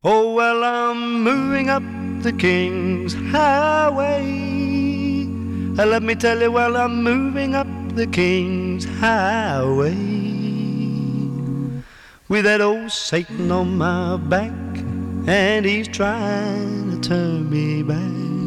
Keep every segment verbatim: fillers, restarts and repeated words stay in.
Oh, well, I'm moving up the King's Highway. Uh, Let me tell you, well, I'm moving up the King's Highway with that old Satan on my back, and he's trying to turn me back.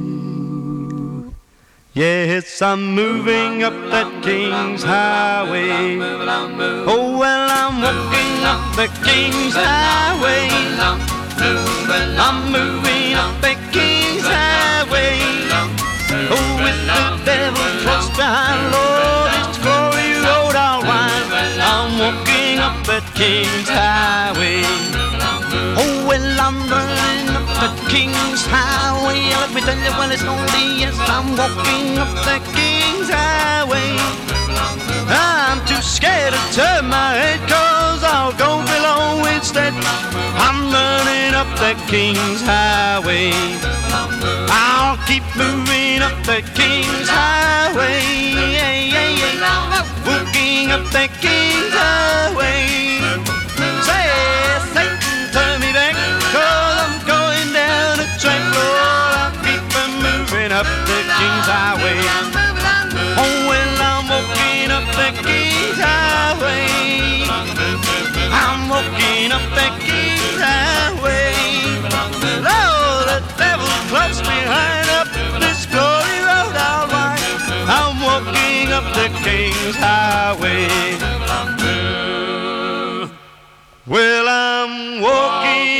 Yes, I'm moving up that King's Highway. Oh, well, I'm walking up the King's Highway. I'm moving up the King's Highway. Oh, with the devil close behind, Lord, it's glory road I'll ride. I'm walking up that King's Highway. Oh, well, I'm burning up the King's Highway. Let me tell you, well, it's only yes, I'm walking up the King's Highway. I'm too scared to turn my head, cause I'll go below instead. I'm running up the King's Highway. I'll keep moving up the King's Highway. Yeah, yeah, yeah. Walking up the King's Highway. Say, Satan, turn me back, cause I'm going down the track. Lord, I'll keep moving up the King's Highway. Oh, well, I'm walking up the King's Highway. I'm walking up the King's Highway. Lord, the devil close behind, up this glory road I'll ride. I'm walking up the King's Highway. Well, I'm walking